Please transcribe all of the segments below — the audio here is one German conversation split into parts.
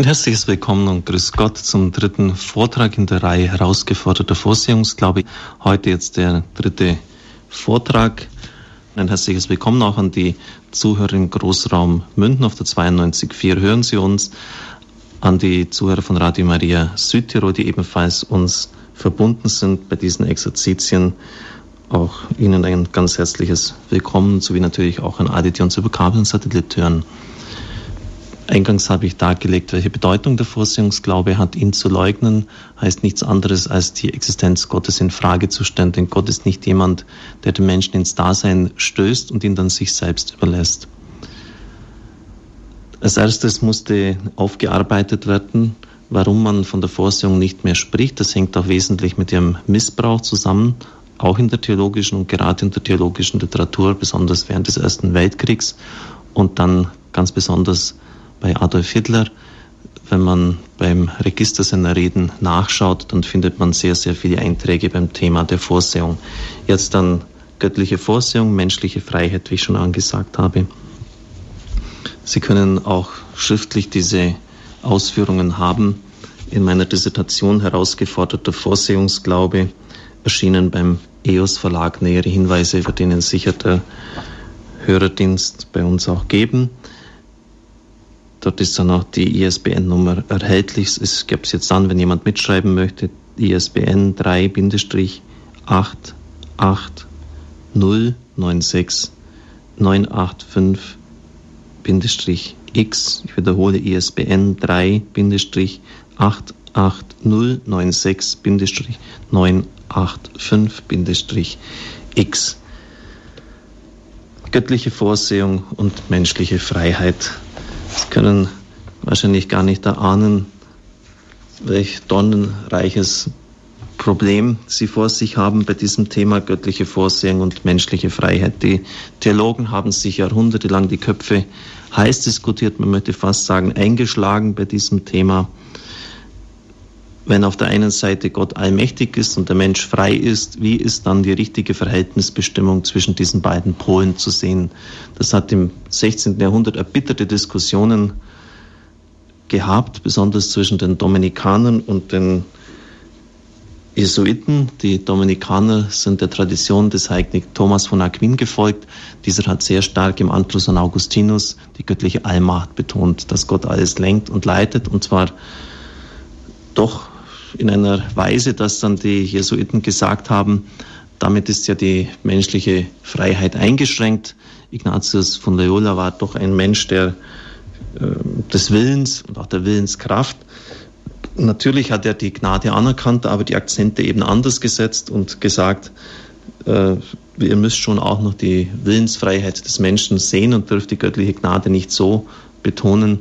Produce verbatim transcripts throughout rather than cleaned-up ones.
Ein herzliches Willkommen und Grüß Gott zum dritten Vortrag in der Reihe Herausgeforderter Vorsehungsglaube. Heute jetzt der dritte Vortrag. Ein herzliches Willkommen auch an die Zuhörer im Großraum München auf der zweiundneunzig Komma vier. Hören Sie uns, an die Zuhörer von Radio Maria Südtirol, die ebenfalls uns verbunden sind bei diesen Exerzitien. Auch Ihnen ein ganz herzliches Willkommen, sowie natürlich auch an alle, die uns über Kabel und Satellit hören. Eingangs habe ich dargelegt, welche Bedeutung der Vorsehungsglaube hat. Ihn zu leugnen heißt nichts anderes, als die Existenz Gottes in Frage zu stellen. Denn Gott ist nicht jemand, der den Menschen ins Dasein stößt und ihn dann sich selbst überlässt. Als erstes musste aufgearbeitet werden, warum man von der Vorsehung nicht mehr spricht. Das hängt auch wesentlich mit ihrem Missbrauch zusammen, auch in der theologischen und gerade in der theologischen Literatur, besonders während des Ersten Weltkriegs und dann ganz besonders bei Adolf Hitler. Wenn man beim Register seiner Reden nachschaut, dann findet man sehr, sehr viele Einträge beim Thema der Vorsehung. Jetzt dann göttliche Vorsehung, menschliche Freiheit, wie ich schon angesagt habe. Sie können auch schriftlich diese Ausführungen haben in meiner Dissertation Herausgeforderter Vorsehungsglaube, erschienen beim E O S Verlag. Nähere Hinweise wird Ihnen sicher der Hörerdienst bei uns auch geben. Dort ist dann auch die I S B N-Nummer erhältlich. Es gibt es jetzt dann, wenn jemand mitschreiben möchte, I S B N drei acht acht null neun sechs neun acht fünf X. Ich wiederhole I S B N drei acht acht null neun sechs neun acht fünf X. Göttliche Vorsehung und menschliche Freiheit. Sie können wahrscheinlich gar nicht erahnen, welch dornenreiches Problem Sie vor sich haben bei diesem Thema göttliche Vorsehung und menschliche Freiheit. Die Theologen haben sich jahrhundertelang die Köpfe heiß diskutiert, man möchte fast sagen eingeschlagen bei diesem Thema. Wenn auf der einen Seite Gott allmächtig ist und der Mensch frei ist, wie ist dann die richtige Verhältnisbestimmung zwischen diesen beiden Polen zu sehen? Das hat im sechzehnten Jahrhundert erbitterte Diskussionen gehabt, besonders zwischen den Dominikanern und den Jesuiten. Die Dominikaner sind der Tradition des heiligen Thomas von Aquin gefolgt. Dieser hat sehr stark im Anschluss an Augustinus die göttliche Allmacht betont, dass Gott alles lenkt und leitet, und zwar doch in einer Weise, dass dann die Jesuiten gesagt haben, damit ist ja die menschliche Freiheit eingeschränkt. Ignatius von Loyola war doch ein Mensch der äh, des Willens und auch der Willenskraft. Natürlich hat er die Gnade anerkannt, aber die Akzente eben anders gesetzt und gesagt, äh, ihr müsst schon auch noch die Willensfreiheit des Menschen sehen und dürft die göttliche Gnade nicht so betonen,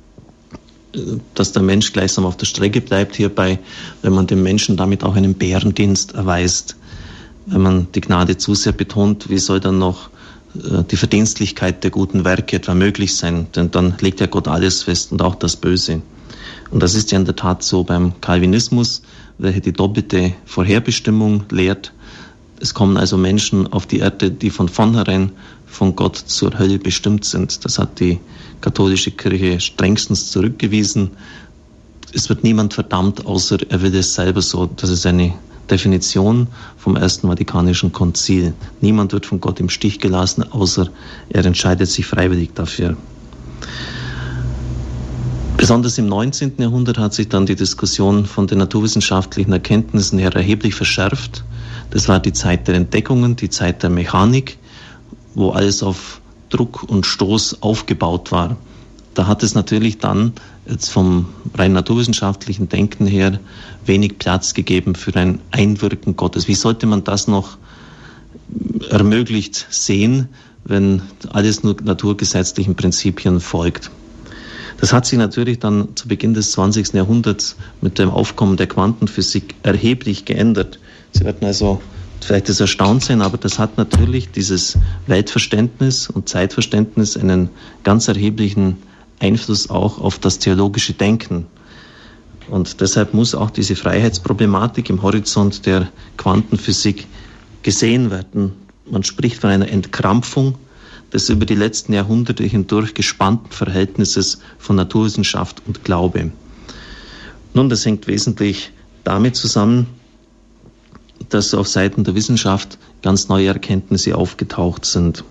dass der Mensch gleichsam auf der Strecke bleibt hierbei, wenn man dem Menschen damit auch einen Bärendienst erweist. Wenn man die Gnade zu sehr betont, wie soll dann noch die Verdienstlichkeit der guten Werke etwa möglich sein? Denn dann legt ja Gott alles fest und auch das Böse. Und das ist ja in der Tat so beim Calvinismus, welcher die doppelte Vorherbestimmung lehrt. Es kommen also Menschen auf die Erde, die von vornherein von Gott zur Hölle bestimmt sind. Das hat die katholische Kirche strengstens zurückgewiesen. Es wird niemand verdammt, außer er will es selber so. Das ist eine Definition vom Ersten Vatikanischen Konzil. Niemand wird von Gott im Stich gelassen, außer er entscheidet sich freiwillig dafür. Besonders im neunzehnten Jahrhundert hat sich dann die Diskussion von den naturwissenschaftlichen Erkenntnissen her erheblich verschärft. Das war die Zeit der Entdeckungen, die Zeit der Mechanik, wo alles auf Druck und Stoß aufgebaut war. Da hat es natürlich dann jetzt vom rein naturwissenschaftlichen Denken her wenig Platz gegeben für ein Einwirken Gottes. Wie sollte man das noch ermöglicht sehen, wenn alles nur naturgesetzlichen Prinzipien folgt? Das hat sich natürlich dann zu Beginn des zwanzigsten Jahrhunderts mit dem Aufkommen der Quantenphysik erheblich geändert. Sie werden also vielleicht das erstaunt sein, aber das hat natürlich dieses Weltverständnis und Zeitverständnis einen ganz erheblichen Einfluss auch auf das theologische Denken. Und deshalb muss auch diese Freiheitsproblematik im Horizont der Quantenphysik gesehen werden. Man spricht von einer Entkrampfung des über die letzten Jahrhunderte hindurch gespannten Verhältnisses von Naturwissenschaft und Glaube. Nun, das hängt wesentlich damit zusammen, dass auf Seiten der Wissenschaft ganz neue Erkenntnisse aufgetaucht sind.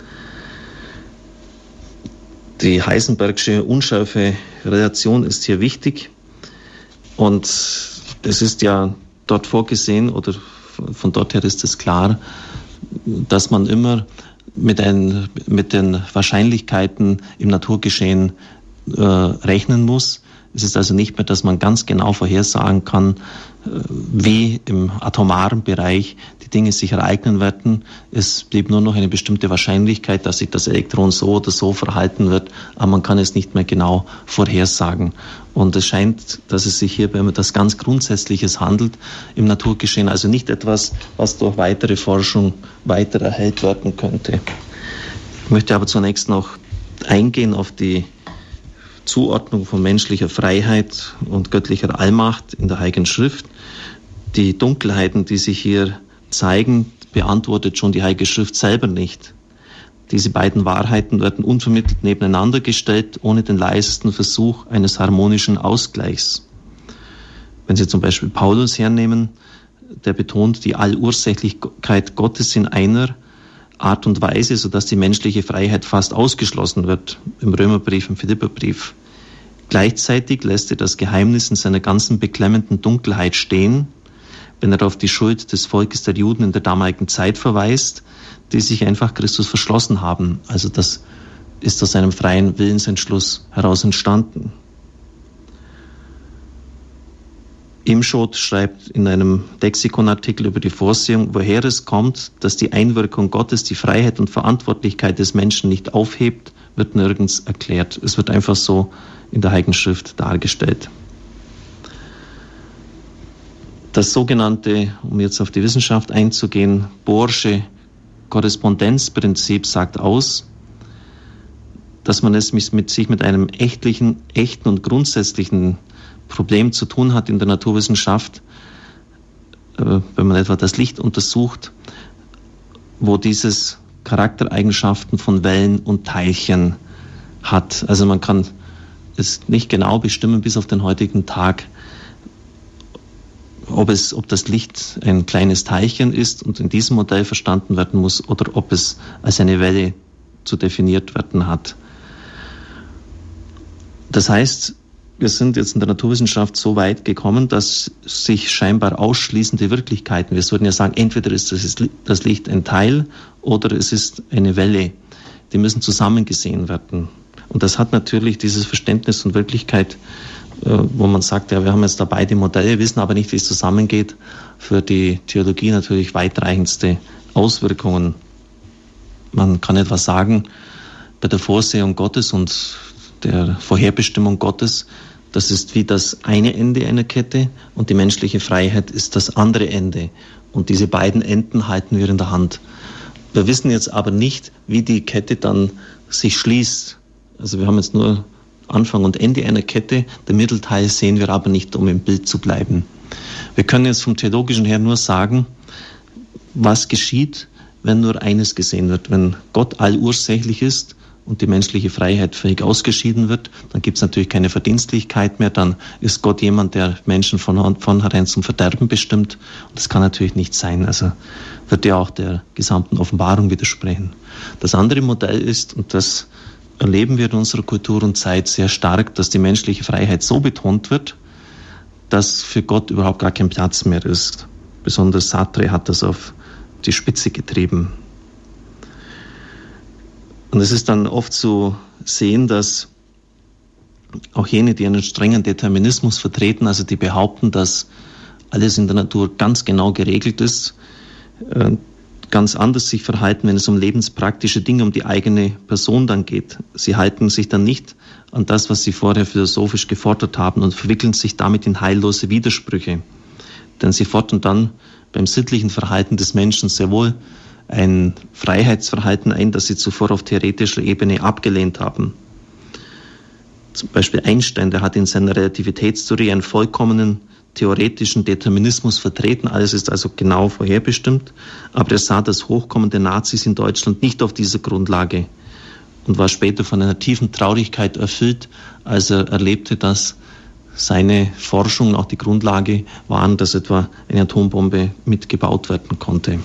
Die Heisenbergsche unscharfe Relation ist hier wichtig und es ist ja dort vorgesehen oder von dort her ist es klar, dass man immer mit, ein, mit den Wahrscheinlichkeiten im Naturgeschehen äh, rechnen muss. Es ist also nicht mehr, dass man ganz genau vorhersagen kann, wie im atomaren Bereich die Dinge sich ereignen werden. Es blieb nur noch eine bestimmte Wahrscheinlichkeit, dass sich das Elektron so oder so verhalten wird, aber man kann es nicht mehr genau vorhersagen. Und es scheint, dass es sich hierbei um etwas ganz Grundsätzliches handelt im Naturgeschehen, also nicht etwas, was durch weitere Forschung weiter erhellt werden könnte. Ich möchte aber zunächst noch eingehen auf die Zuordnung von menschlicher Freiheit und göttlicher Allmacht in der Heiligen Schrift. Die Dunkelheiten, die sich hier zeigen, beantwortet schon die Heilige Schrift selber nicht. Diese beiden Wahrheiten werden unvermittelt nebeneinander gestellt, ohne den leisesten Versuch eines harmonischen Ausgleichs. Wenn Sie zum Beispiel Paulus hernehmen, der betont die Allursächlichkeit Gottes in einer Art und Weise, sodass die menschliche Freiheit fast ausgeschlossen wird, im Römerbrief, im Philipperbrief. Gleichzeitig lässt er das Geheimnis in seiner ganzen beklemmenden Dunkelheit stehen, wenn er auf die Schuld des Volkes der Juden in der damaligen Zeit verweist, die sich einfach Christus verschlossen haben. Also das ist aus einem freien Willensentschluss heraus entstanden. Imschot schreibt in einem Lexikonartikel über die Vorsehung, woher es kommt, dass die Einwirkung Gottes die Freiheit und Verantwortlichkeit des Menschen nicht aufhebt, wird nirgends erklärt. Es wird einfach so in der Heiligen Schrift dargestellt. Das sogenannte, um jetzt auf die Wissenschaft einzugehen, Bohrsche Korrespondenzprinzip sagt aus, dass man es mit sich mit einem echtlichen, echten und grundsätzlichen Problem zu tun hat in der Naturwissenschaft, wenn man etwa das Licht untersucht, wo dieses Charaktereigenschaften von Wellen und Teilchen hat. Also man kann es nicht genau bestimmen bis auf den heutigen Tag, ob es, ob das Licht ein kleines Teilchen ist und in diesem Modell verstanden werden muss oder ob es als eine Welle zu definiert werden hat. Das heißt, wir sind jetzt in der Naturwissenschaft so weit gekommen, dass sich scheinbar ausschließende Wirklichkeiten, wir sollten ja sagen, entweder ist das Licht ein Teil oder es ist eine Welle, die müssen zusammen gesehen werden. Und das hat natürlich dieses Verständnis von Wirklichkeit, wo man sagt, ja, wir haben jetzt da beide Modelle, wissen aber nicht, wie es zusammengeht, für die Theologie natürlich weitreichendste Auswirkungen. Man kann etwas sagen, bei der Vorsehung Gottes und der Vorherbestimmung Gottes, das ist wie das eine Ende einer Kette und die menschliche Freiheit ist das andere Ende. Und diese beiden Enden halten wir in der Hand. Wir wissen jetzt aber nicht, wie die Kette dann sich schließt. Also wir haben jetzt nur Anfang und Ende einer Kette, der Mittelteil sehen wir aber nicht, um im Bild zu bleiben. Wir können jetzt vom Theologischen her nur sagen, was geschieht, wenn nur eines gesehen wird. Wenn Gott allursächlich ist und die menschliche Freiheit völlig ausgeschieden wird, dann gibt es natürlich keine Verdienstlichkeit mehr, dann ist Gott jemand, der Menschen von vornherein zum Verderben bestimmt. Und das kann natürlich nicht sein, also wird ja auch der gesamten Offenbarung widersprechen. Das andere Modell ist, und das erleben wir in unserer Kultur und Zeit sehr stark, dass die menschliche Freiheit so betont wird, dass für Gott überhaupt gar kein Platz mehr ist. Besonders Sartre hat das auf die Spitze getrieben. Und es ist dann oft zu sehen, dass auch jene, die einen strengen Determinismus vertreten, also die behaupten, dass alles in der Natur ganz genau geregelt ist, ganz anders sich verhalten, wenn es um lebenspraktische Dinge, um die eigene Person dann geht. Sie halten sich dann nicht an das, was sie vorher philosophisch gefordert haben und verwickeln sich damit in heillose Widersprüche. Denn sie fordern dann beim sittlichen Verhalten des Menschen sehr wohl ein Freiheitsverhalten ein, das sie zuvor auf theoretischer Ebene abgelehnt haben. Zum Beispiel Einstein, der hat in seiner Relativitätstheorie einen vollkommenen theoretischen Determinismus vertreten, alles ist also genau vorherbestimmt, aber er sah das Hochkommen der Nazis in Deutschland nicht auf dieser Grundlage und war später von einer tiefen Traurigkeit erfüllt, als er erlebte, dass seine Forschungen auch die Grundlage waren, dass etwa eine Atombombe mitgebaut werden konnte.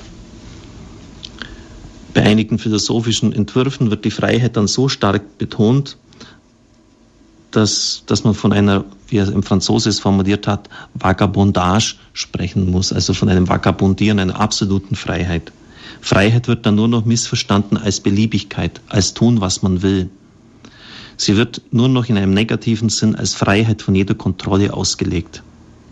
Bei einigen philosophischen Entwürfen wird die Freiheit dann so stark betont, dass, dass man von einer, wie er im Franzose es formuliert hat, Vagabondage sprechen muss, also von einem Vagabundieren, einer absoluten Freiheit. Freiheit wird dann nur noch missverstanden als Beliebigkeit, als tun, was man will. Sie wird nur noch in einem negativen Sinn als Freiheit von jeder Kontrolle ausgelegt.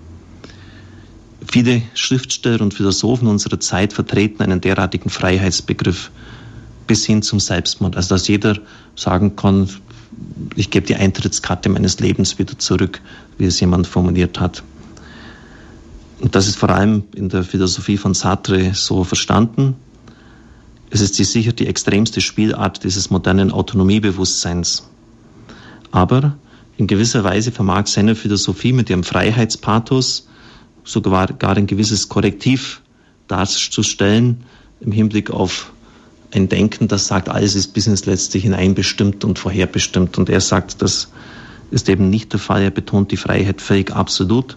Viele Schriftsteller und Philosophen unserer Zeit vertreten einen derartigen Freiheitsbegriff bis hin zum Selbstmord. Also dass jeder sagen kann, ich gebe die Eintrittskarte meines Lebens wieder zurück, wie es jemand formuliert hat. Und das ist vor allem in der Philosophie von Sartre so verstanden. Es ist sicher die extremste Spielart dieses modernen Autonomiebewusstseins. Aber in gewisser Weise vermag seine Philosophie mit ihrem Freiheitspathos sogar gar ein gewisses Korrektiv darzustellen im Hinblick auf ein Denken, das sagt, alles ist bis ins Letzte hineinbestimmt und vorherbestimmt. Und er sagt, das ist eben nicht der Fall. Er betont die Freiheit völlig absolut.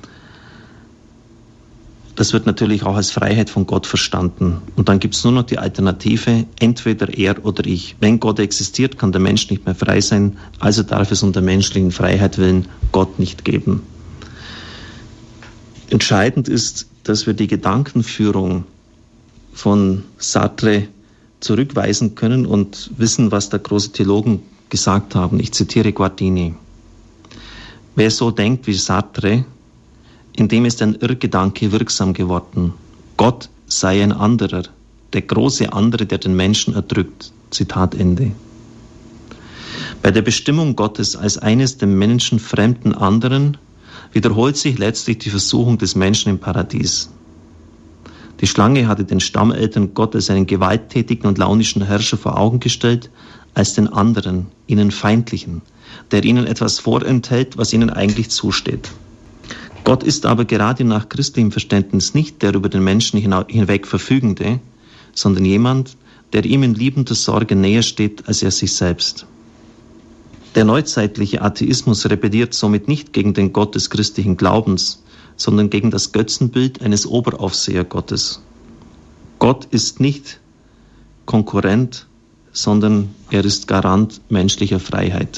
Das wird natürlich auch als Freiheit von Gott verstanden. Und dann gibt es nur noch die Alternative, entweder er oder ich. Wenn Gott existiert, kann der Mensch nicht mehr frei sein, also darf es um der menschlichen Freiheit willen Gott nicht geben. Entscheidend ist, dass wir die Gedankenführung von Sartre zurückweisen können und wissen, was da große Theologen gesagt haben. Ich zitiere Guardini. Wer so denkt wie Sartre, in dem ist ein Irrgedanke wirksam geworden. Gott sei ein anderer, der große andere, der den Menschen erdrückt. Zitat Ende. Bei der Bestimmung Gottes als eines dem Menschen fremden anderen wiederholt sich letztlich die Versuchung des Menschen im Paradies. Die Schlange hatte den Stammeltern Gott als einen gewalttätigen und launischen Herrscher vor Augen gestellt, als den anderen, ihnen Feindlichen, der ihnen etwas vorenthält, was ihnen eigentlich zusteht. Gott ist aber gerade nach christlichem Verständnis nicht der über den Menschen hinweg Verfügende, sondern jemand, der ihm in liebender Sorge näher steht als er sich selbst. Der neuzeitliche Atheismus rebelliert somit nicht gegen den Gott des christlichen Glaubens, sondern gegen das Götzenbild eines Oberaufsehergottes. Gott ist nicht Konkurrent, sondern er ist Garant menschlicher Freiheit.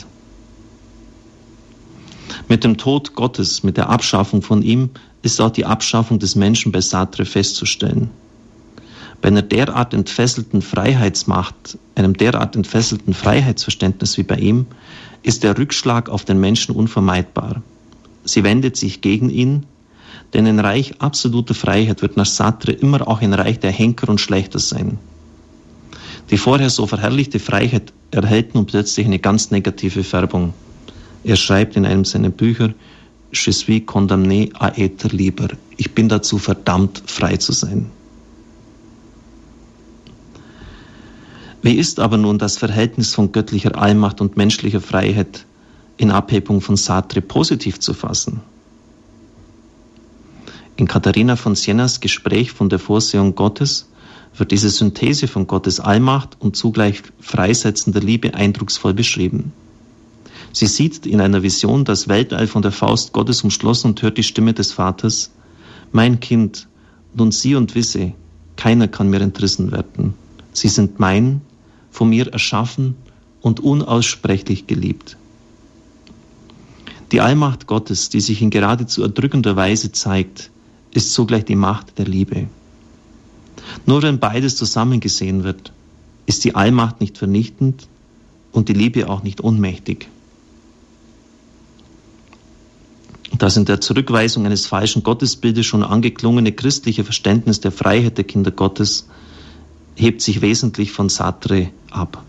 Mit dem Tod Gottes, mit der Abschaffung von ihm, ist auch die Abschaffung des Menschen bei Sartre festzustellen. Bei einer derart entfesselten Freiheitsmacht, einem derart entfesselten Freiheitsverständnis wie bei ihm, ist der Rückschlag auf den Menschen unvermeidbar. Sie wendet sich gegen ihn, denn ein Reich absoluter Freiheit wird nach Sartre immer auch ein Reich der Henker und Schlechter sein. Die vorher so verherrlichte Freiheit erhält nun plötzlich eine ganz negative Färbung. Er schreibt in einem seiner Bücher, Je suis condamné à être libre. Ich bin dazu verdammt, frei zu sein. Wie ist aber nun das Verhältnis von göttlicher Allmacht und menschlicher Freiheit in Abhebung von Sartre positiv zu fassen? In Katharina von Sienas Gespräch von der Vorsehung Gottes wird diese Synthese von Gottes Allmacht und zugleich freisetzender Liebe eindrucksvoll beschrieben. Sie sieht in einer Vision das Weltall von der Faust Gottes umschlossen und hört die Stimme des Vaters: Mein Kind, nun sieh und wisse, keiner kann mir entrissen werden. Sie sind mein, von mir erschaffen und unaussprechlich geliebt. Die Allmacht Gottes, die sich in geradezu erdrückender Weise zeigt, ist zugleich die Macht der Liebe. Nur wenn beides zusammengesehen wird, ist die Allmacht nicht vernichtend und die Liebe auch nicht ohnmächtig. Das in der Zurückweisung eines falschen Gottesbildes schon angeklungene christliche Verständnis der Freiheit der Kinder Gottes hebt sich wesentlich von Sartre ab.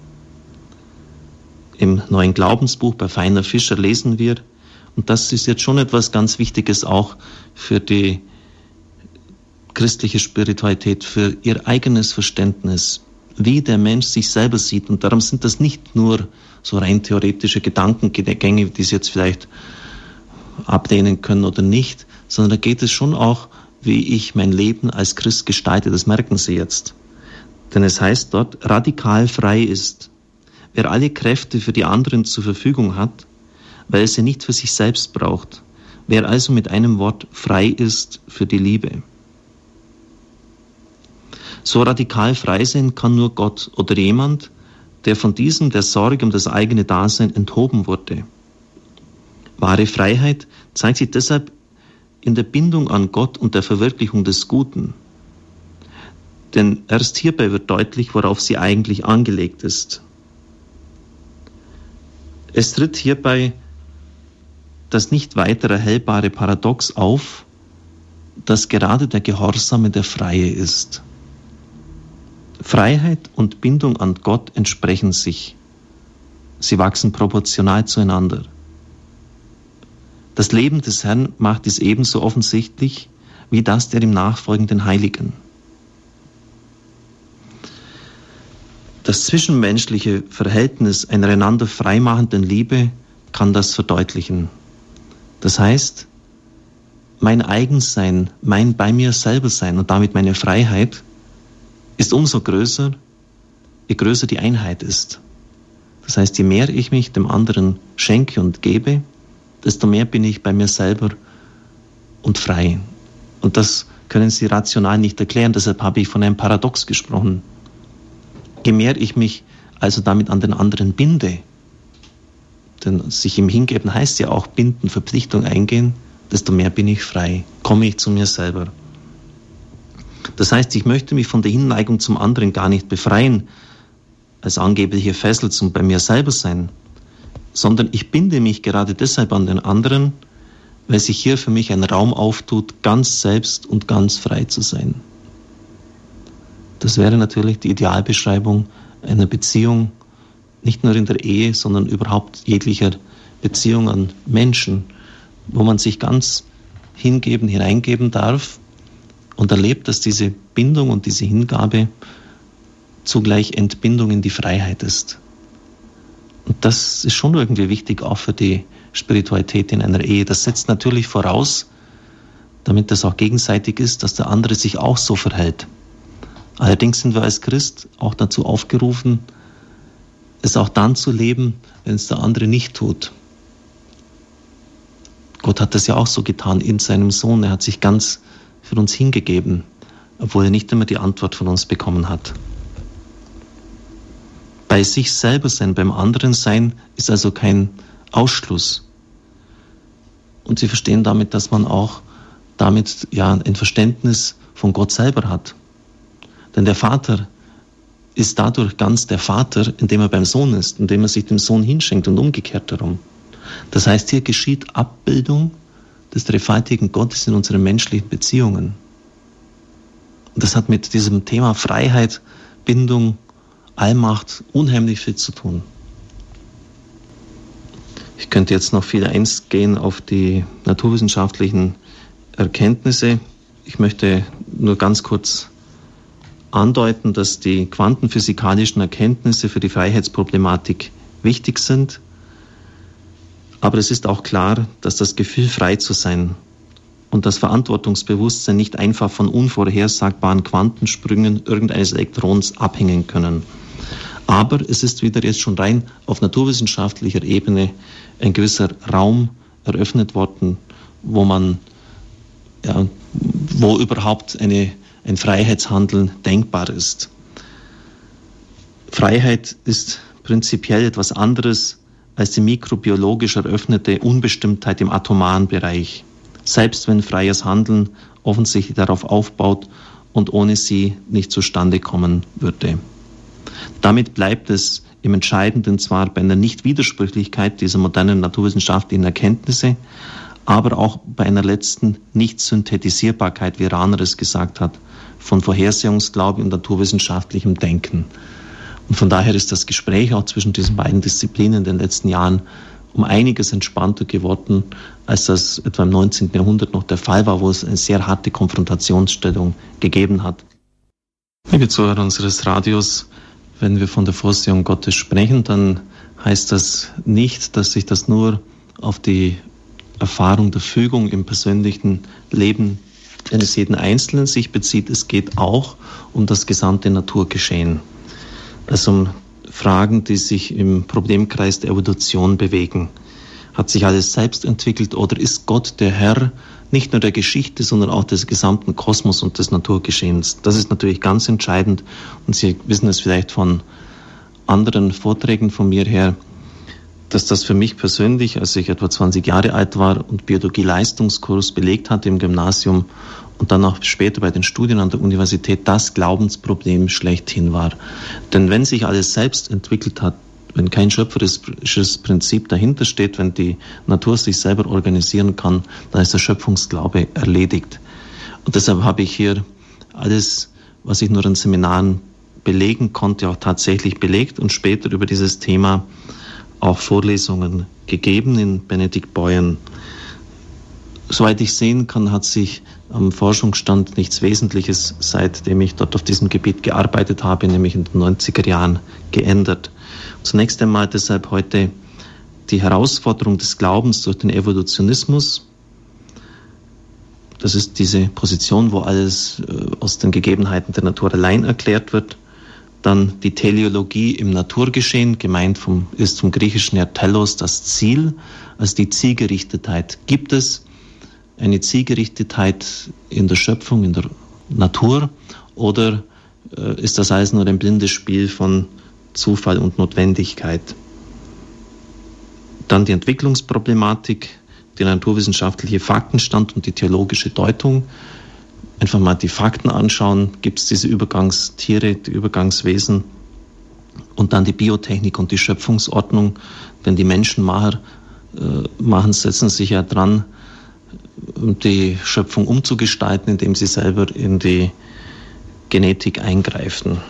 Im Neuen Glaubensbuch bei Feiner Fischer lesen wir, und das ist jetzt schon etwas ganz Wichtiges auch für die christliche Spiritualität, für ihr eigenes Verständnis, wie der Mensch sich selber sieht. Und darum sind das nicht nur so rein theoretische Gedankengänge, die Sie jetzt vielleicht ablehnen können oder nicht, sondern da geht es schon auch, wie ich mein Leben als Christ gestalte. Das merken Sie jetzt. Denn es heißt dort, radikal frei ist, wer alle Kräfte für die anderen zur Verfügung hat, weil er sie nicht für sich selbst braucht. Wer also mit einem Wort frei ist für die Liebe. So radikal frei sein kann nur Gott oder jemand, der von diesem der Sorge um das eigene Dasein enthoben wurde. Wahre Freiheit zeigt sich deshalb in der Bindung an Gott und der Verwirklichung des Guten. Denn erst hierbei wird deutlich, worauf sie eigentlich angelegt ist. Es tritt hierbei das nicht weiter erhellbare Paradox auf, dass gerade der Gehorsame der Freie ist. Freiheit und Bindung an Gott entsprechen sich. Sie wachsen proportional zueinander. Das Leben des Herrn macht dies ebenso offensichtlich wie das der ihm nachfolgenden Heiligen. Das zwischenmenschliche Verhältnis einer einander freimachenden Liebe kann das verdeutlichen. Das heißt, mein Eigensein, mein bei mir selber sein und damit meine Freiheit ist umso größer, je größer die Einheit ist. Das heißt, je mehr ich mich dem anderen schenke und gebe, desto mehr bin ich bei mir selber und frei. Und das können Sie rational nicht erklären, deshalb habe ich von einem Paradox gesprochen. Je mehr ich mich also damit an den anderen binde, denn sich ihm hingeben heißt ja auch binden, Verpflichtung eingehen, desto mehr bin ich frei, komme ich zu mir selber. Das heißt, ich möchte mich von der Hinneigung zum anderen gar nicht befreien, als angebliche Fessel zum bei mir selber sein, sondern ich binde mich gerade deshalb an den anderen, weil sich hier für mich ein Raum auftut, ganz selbst und ganz frei zu sein. Das wäre natürlich die Idealbeschreibung einer Beziehung, nicht nur in der Ehe, sondern überhaupt jeglicher Beziehung an Menschen, wo man sich ganz hingeben, hineingeben darf und erlebt, dass diese Bindung und diese Hingabe zugleich Entbindung in die Freiheit ist. Und das ist schon irgendwie wichtig, auch für die Spiritualität in einer Ehe. Das setzt natürlich voraus, damit das auch gegenseitig ist, dass der andere sich auch so verhält. Allerdings sind wir als Christ auch dazu aufgerufen, es auch dann zu leben, wenn es der andere nicht tut. Gott hat das ja auch so getan in seinem Sohn. Er hat sich ganz für uns hingegeben, obwohl er nicht immer die Antwort von uns bekommen hat. Bei sich selber sein, beim anderen sein, ist also kein Ausschluss. Und Sie verstehen damit, dass man auch damit ja ein Verständnis von Gott selber hat. Denn der Vater ist dadurch ganz der Vater, indem er beim Sohn ist, indem er sich dem Sohn hinschenkt und umgekehrt darum. Das heißt, hier geschieht Abbildung des dreifaltigen Gottes in unseren menschlichen Beziehungen. Und das hat mit diesem Thema Freiheit, Bindung, Allmacht unheimlich viel zu tun. Ich könnte jetzt noch viel eingehen auf die naturwissenschaftlichen Erkenntnisse. Ich möchte nur ganz kurz andeuten, dass die quantenphysikalischen Erkenntnisse für die Freiheitsproblematik wichtig sind. Aber es ist auch klar, dass das Gefühl, frei zu sein und das Verantwortungsbewusstsein nicht einfach von unvorhersagbaren Quantensprüngen irgendeines Elektrons abhängen können. Aber es ist wieder jetzt schon rein auf naturwissenschaftlicher Ebene ein gewisser Raum eröffnet worden, wo man, ja, wo überhaupt eine, ein Freiheitshandeln denkbar ist. Freiheit ist prinzipiell etwas anderes als die mikrobiologisch eröffnete Unbestimmtheit im atomaren Bereich, selbst wenn freies Handeln offensichtlich darauf aufbaut und ohne sie nicht zustande kommen würde. Damit bleibt es im Entscheidenden zwar bei einer Nichtwidersprüchlichkeit dieser modernen naturwissenschaftlichen Erkenntnisse, aber auch bei einer letzten Nicht-Synthetisierbarkeit, wie Rahner es gesagt hat, von Vorhersehungsglauben und naturwissenschaftlichem Denken. Und von daher ist das Gespräch auch zwischen diesen beiden Disziplinen in den letzten Jahren um einiges entspannter geworden, als das etwa im neunzehnten Jahrhundert noch der Fall war, wo es eine sehr harte Konfrontationsstellung gegeben hat. Liebe Zuhörer unseres Radios, wenn wir von der Vorsehung Gottes sprechen, dann heißt das nicht, dass sich das nur auf die Erfahrung der Fügung im persönlichen Leben eines jeden Einzelnen sich bezieht. Es geht auch um das gesamte Naturgeschehen. Also um Fragen, die sich im Problemkreis der Evolution bewegen. Hat sich alles selbst entwickelt oder ist Gott der Herr nicht nur der Geschichte, sondern auch des gesamten Kosmos und des Naturgeschehens? Das ist natürlich ganz entscheidend und Sie wissen es vielleicht von anderen Vorträgen von mir her, dass das für mich persönlich, als ich etwa zwanzig Jahre alt war und Biologie-Leistungskurs belegt hatte im Gymnasium und dann auch später bei den Studien an der Universität, das Glaubensproblem schlechthin war. Denn wenn sich alles selbst entwickelt hat, wenn kein schöpferisches Prinzip dahinter steht, wenn die Natur sich selber organisieren kann, dann ist der Schöpfungsglaube erledigt. Und deshalb habe ich hier alles, was ich nur in Seminaren belegen konnte, auch tatsächlich belegt und später über dieses Thema auch Vorlesungen gegeben in Benediktbeuern. Soweit ich sehen kann, hat sich am Forschungsstand nichts Wesentliches, seitdem ich dort auf diesem Gebiet gearbeitet habe, nämlich in den neunziger Jahren, geändert. Zunächst einmal deshalb heute die Herausforderung des Glaubens durch den Evolutionismus. Das ist diese Position, wo alles aus den Gegebenheiten der Natur allein erklärt wird. Dann die Teleologie im Naturgeschehen, gemeint vom, ist vom griechischen her telos, das Ziel, also die Zielgerichtetheit. Gibt es eine Zielgerichtetheit in der Schöpfung, in der Natur, oder äh, ist das alles nur ein blindes Spiel von Zufall und Notwendigkeit? Dann die Entwicklungsproblematik, die naturwissenschaftliche Faktenstand und die theologische Deutung. Einfach mal die Fakten anschauen, gibt es diese Übergangstiere, die Übergangswesen, und dann die Biotechnik und die Schöpfungsordnung, denn die Menschenmacher äh, machen, setzen sich ja dran, die Schöpfung umzugestalten, indem sie selber in die Genetik eingreifen.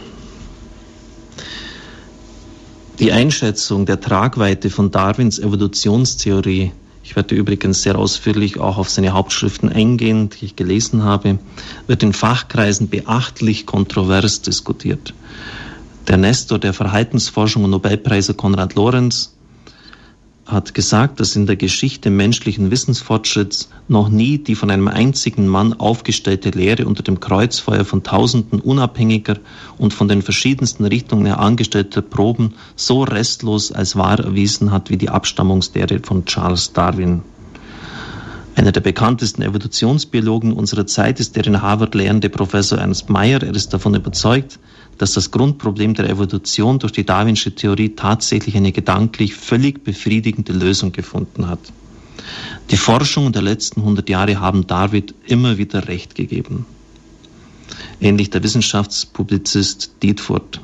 Die Einschätzung der Tragweite von Darwins Evolutionstheorie, ich werde übrigens sehr ausführlich auch auf seine Hauptschriften eingehen, die ich gelesen habe, wird in Fachkreisen beachtlich kontrovers diskutiert. Der Nestor der Verhaltensforschung und Nobelpreise Konrad Lorenz hat gesagt, dass in der Geschichte menschlichen Wissensfortschritts noch nie die von einem einzigen Mann aufgestellte Lehre unter dem Kreuzfeuer von Tausenden unabhängiger und von den verschiedensten Richtungen her angestellter Proben so restlos als wahr erwiesen hat wie die Abstammungslehre von Charles Darwin. Einer der bekanntesten Evolutionsbiologen unserer Zeit ist der in Harvard lehrende Professor Ernst Mayr. Er ist davon überzeugt, dass das Grundproblem der Evolution durch die darwinsche Theorie tatsächlich eine gedanklich völlig befriedigende Lösung gefunden hat. Die Forschungen der letzten hundert Jahre haben Darwin immer wieder recht gegeben. Ähnlich der Wissenschaftspublizist Dietfurt.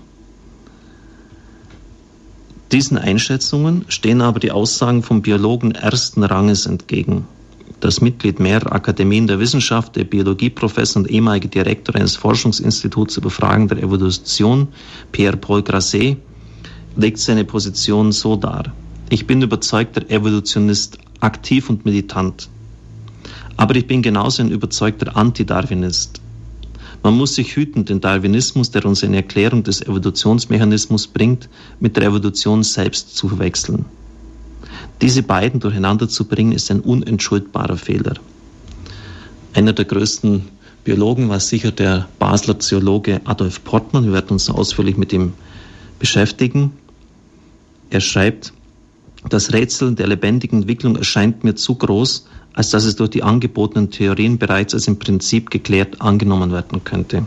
Diesen Einschätzungen stehen aber die Aussagen von Biologen ersten Ranges entgegen. Das Mitglied mehrerer Akademien der Wissenschaft, der Biologieprofessor und ehemalige Direktor eines Forschungsinstituts über Fragen der Evolution, Pierre-Paul Grasset, legt seine Position so dar: Ich bin überzeugter Evolutionist, aktiv und militant. Aber ich bin genauso ein überzeugter Anti-Darwinist. Man muss sich hüten, den Darwinismus, der uns eine Erklärung des Evolutionsmechanismus bringt, mit der Evolution selbst zu verwechseln. Diese beiden durcheinander zu bringen, ist ein unentschuldbarer Fehler. Einer der größten Biologen war sicher der Basler Zoologe Adolf Portmann. Wir werden uns ausführlich mit ihm beschäftigen. Er schreibt: Das Rätsel der lebendigen Entwicklung erscheint mir zu groß, als dass es durch die angebotenen Theorien bereits als im Prinzip geklärt angenommen werden könnte.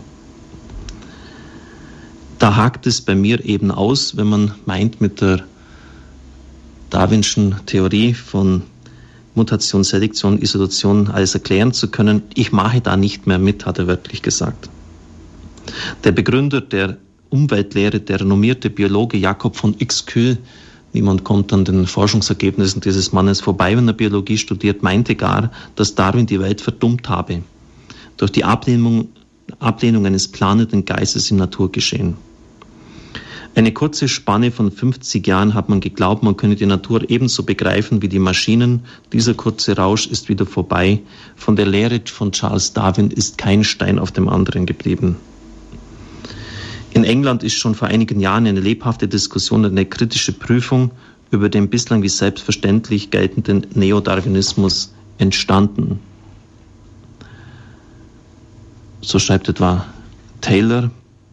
Da hakt es bei mir eben aus, wenn man meint, mit der darwinschen Theorie von Mutation, Selektion, Isolation alles erklären zu können. Ich mache da nicht mehr mit, hat er wörtlich gesagt. Der Begründer der Umweltlehre, der renommierte Biologe Jakob von Uexküll, niemand kommt an den Forschungsergebnissen dieses Mannes vorbei, wenn er Biologie studiert, meinte gar, dass Darwin die Welt verdummt habe, durch die Ablehnung, Ablehnung eines planenden Geistes im Naturgeschehen. Eine kurze Spanne von fünfzig Jahren hat man geglaubt, man könne die Natur ebenso begreifen wie die Maschinen. Dieser kurze Rausch ist wieder vorbei. Von der Lehre von Charles Darwin ist kein Stein auf dem anderen geblieben. In England ist schon vor einigen Jahren eine lebhafte Diskussion und eine kritische Prüfung über den bislang wie selbstverständlich geltenden Neodarwinismus entstanden. So schreibt etwa Taylor.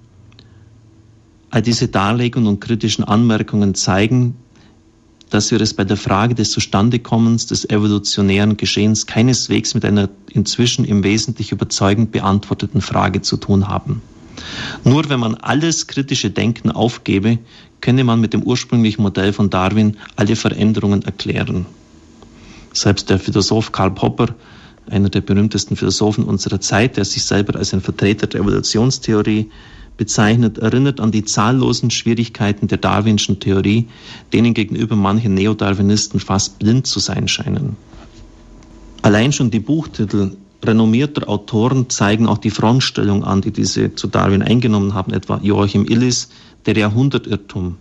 All diese Darlegungen und kritischen Anmerkungen zeigen, dass wir es bei der Frage des Zustandekommens des evolutionären Geschehens keineswegs mit einer inzwischen im Wesentlichen überzeugend beantworteten Frage zu tun haben. Nur wenn man alles kritische Denken aufgebe, könne man mit dem ursprünglichen Modell von Darwin alle Veränderungen erklären. Selbst der Philosoph Karl Popper, einer der berühmtesten Philosophen unserer Zeit, der sich selber als ein Vertreter der Evolutionstheorie bezeichnet, erinnert an die zahllosen Schwierigkeiten der darwinschen Theorie, denen gegenüber manche Neodarwinisten fast blind zu sein scheinen. Allein schon die Buchtitel renommierter Autoren zeigen auch die Frontstellung an, die diese zu Darwin eingenommen haben, etwa Joachim Illis, Der Jahrhundertirrtum.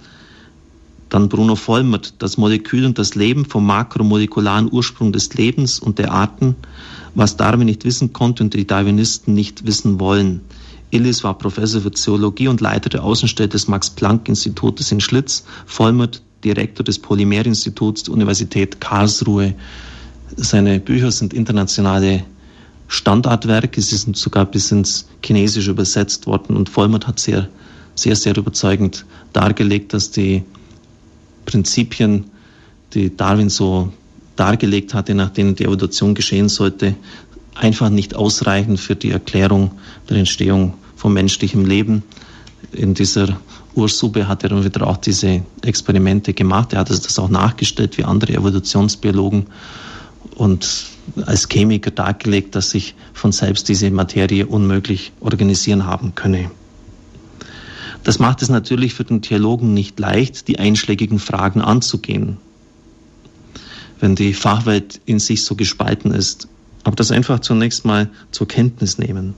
Dann Bruno Vollmert, Das Molekül und das Leben vom makromolekularen Ursprung des Lebens und der Arten, was Darwin nicht wissen konnte und die Darwinisten nicht wissen wollen. Illis war Professor für Zoologie und Leiter der Außenstelle des Max-Planck-Institutes in Schlitz, Vollmert Direktor des Polymer-Instituts der Universität Karlsruhe. Seine Bücher sind internationale Standardwerke, sie sind sogar bis ins Chinesische übersetzt worden und Vollmert hat sehr, sehr, sehr überzeugend dargelegt, dass die Prinzipien, die Darwin so dargelegt hatte, nach denen die Evolution geschehen sollte, einfach nicht ausreichen für die Erklärung der Entstehung von menschlichem Leben. In dieser Ursuppe hat er dann wieder auch diese Experimente gemacht. Er hat das auch nachgestellt wie andere Evolutionsbiologen und als Chemiker dargelegt, dass sich von selbst diese Materie unmöglich organisieren haben könne. Das macht es natürlich für den Theologen nicht leicht, die einschlägigen Fragen anzugehen, wenn die Fachwelt in sich so gespalten ist. Aber das einfach zunächst mal zur Kenntnis nehmen.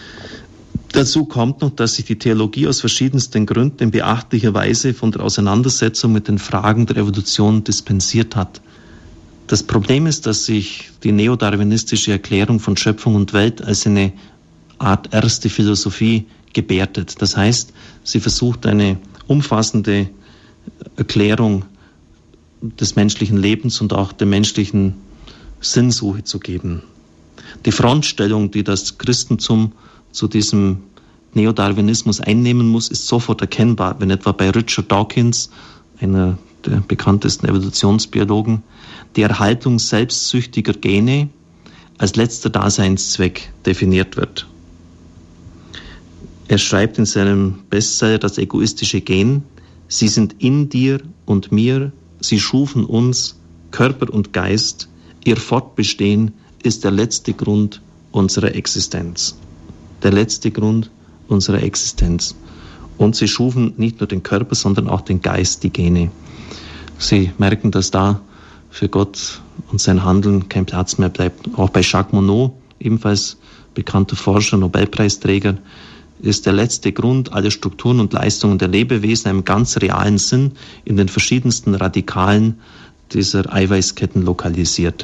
Dazu kommt noch, dass sich die Theologie aus verschiedensten Gründen in beachtlicher Weise von der Auseinandersetzung mit den Fragen der Evolution dispensiert hat. Das Problem ist, dass sich die neodarwinistische Erklärung von Schöpfung und Welt als eine Art erste Philosophie gebärdet. Das heißt, sie versucht eine umfassende Erklärung des menschlichen Lebens und auch der menschlichen Sinnsuche zu geben. Die Frontstellung, die das Christentum zu diesem Neodarwinismus einnehmen muss, ist sofort erkennbar, wenn etwa bei Richard Dawkins, einer der bekanntesten Evolutionsbiologen, die Erhaltung selbstsüchtiger Gene als letzter Daseinszweck definiert wird. Er schreibt in seinem Bestseller Das egoistische Gen: Sie sind in dir und mir, sie schufen uns, Körper und Geist, ihr Fortbestehen ist der letzte Grund unserer Existenz. Der letzte Grund unserer Existenz. Und sie schufen nicht nur den Körper, sondern auch den Geist, die Gene. Sie merken, dass da für Gott und sein Handeln kein Platz mehr bleibt. Auch bei Jacques Monod, ebenfalls bekannter Forscher, Nobelpreisträger, ist der letzte Grund aller Strukturen und Leistungen der Lebewesen im ganz realen Sinn in den verschiedensten Radikalen dieser Eiweißketten lokalisiert.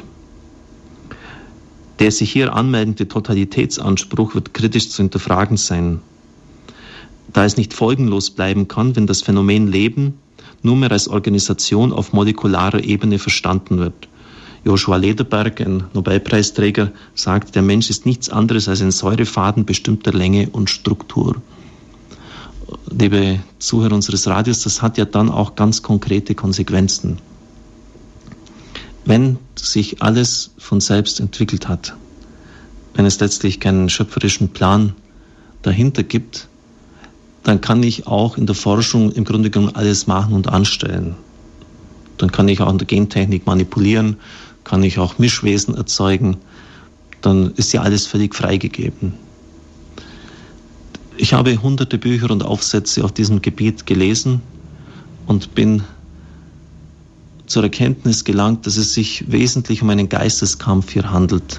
Der sich hier anmeldende Totalitätsanspruch wird kritisch zu hinterfragen sein, da es nicht folgenlos bleiben kann, wenn das Phänomen Leben nur mehr als Organisation auf molekularer Ebene verstanden wird. Joshua Lederberg, ein Nobelpreisträger, sagt, der Mensch ist nichts anderes als ein Säurefaden bestimmter Länge und Struktur. Liebe Zuhörer unseres Radios, das hat ja dann auch ganz konkrete Konsequenzen. Wenn sich alles von selbst entwickelt hat, wenn es letztlich keinen schöpferischen Plan dahinter gibt, dann kann ich auch in der Forschung im Grunde genommen alles machen und anstellen. Dann kann ich auch in der Gentechnik manipulieren, kann ich auch Mischwesen erzeugen, dann ist ja alles völlig freigegeben. Ich habe hunderte Bücher und Aufsätze auf diesem Gebiet gelesen und bin zur Erkenntnis gelangt, dass es sich wesentlich um einen Geisteskampf hier handelt.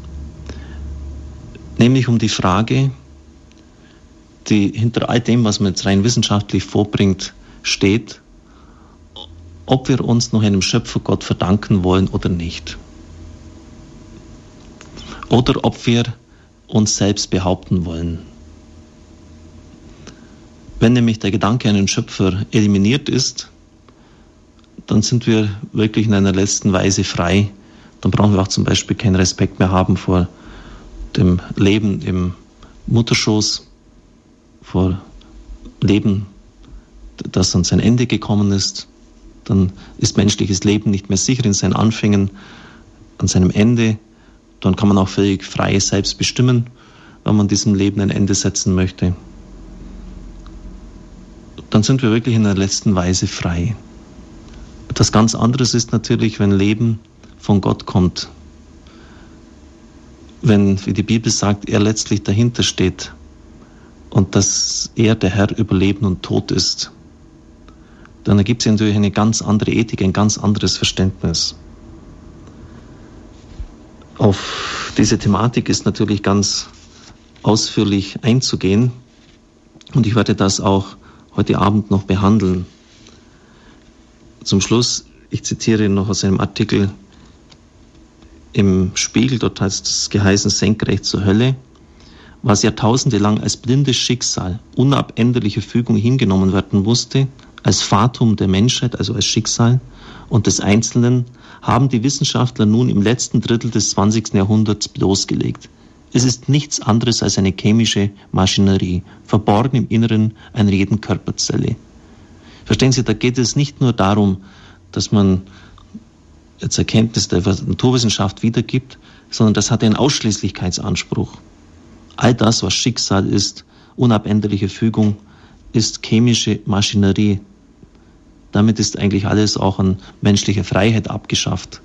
Nämlich um die Frage, die hinter all dem, was man jetzt rein wissenschaftlich vorbringt, steht, ob wir uns noch einem Schöpfergott verdanken wollen oder nicht. Oder ob wir uns selbst behaupten wollen. Wenn nämlich der Gedanke an einen Schöpfer eliminiert ist, dann sind wir wirklich in einer letzten Weise frei. Dann brauchen wir auch zum Beispiel keinen Respekt mehr haben vor dem Leben im Mutterschoß, vor Leben, das an sein Ende gekommen ist. Dann ist menschliches Leben nicht mehr sicher in seinen Anfängen, an seinem Ende. Dann kann man auch völlig frei selbst bestimmen, wenn man diesem Leben ein Ende setzen möchte. Dann sind wir wirklich in der letzten Weise frei. Etwas ganz anderes ist natürlich, wenn Leben von Gott kommt. Wenn, wie die Bibel sagt, er letztlich dahinter steht und dass er der Herr über Leben und Tod ist, dann ergibt sich natürlich eine ganz andere Ethik, ein ganz anderes Verständnis. Auf diese Thematik ist natürlich ganz ausführlich einzugehen und ich werde das auch heute Abend noch behandeln. Zum Schluss, ich zitiere noch aus einem Artikel im Spiegel, dort hat es geheißen, senkrecht zur Hölle, was jahrtausende lang als blindes Schicksal, unabänderliche Fügung hingenommen werden musste, als Fatum der Menschheit, also als Schicksal und des Einzelnen, haben die Wissenschaftler nun im letzten Drittel des zwanzigsten Jahrhunderts bloßgelegt. Es ist nichts anderes als eine chemische Maschinerie, verborgen im Inneren einer jeden Körperzelle. Verstehen Sie, da geht es nicht nur darum, dass man jetzt Erkenntnis der Naturwissenschaft wiedergibt, sondern das hat einen Ausschließlichkeitsanspruch. All das, was Schicksal ist, unabänderliche Fügung, ist chemische Maschinerie. Damit ist eigentlich alles auch an menschlicher Freiheit abgeschafft.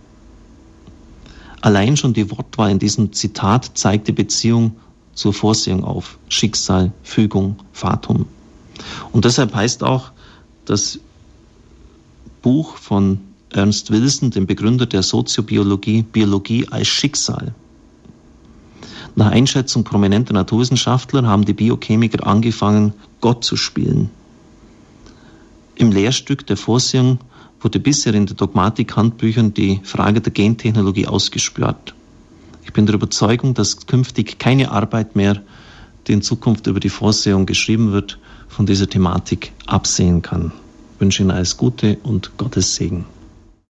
Allein schon die Wortwahl in diesem Zitat zeigt die Beziehung zur Vorsehung auf. Schicksal, Fügung, Fatum. Und deshalb heißt auch das Buch von Ernst Wilson, dem Begründer der Soziobiologie, Biologie als Schicksal. Nach Einschätzung prominenter Naturwissenschaftler haben die Biochemiker angefangen, Gott zu spielen. Im Lehrstück der Vorsehung wurde bisher in den Dogmatik-Handbüchern die Frage der Gentechnologie ausgespürt. Ich bin der Überzeugung, dass künftig keine Arbeit mehr, die in Zukunft über die Vorsehung geschrieben wird, von dieser Thematik absehen kann. Ich wünsche Ihnen alles Gute und Gottes Segen.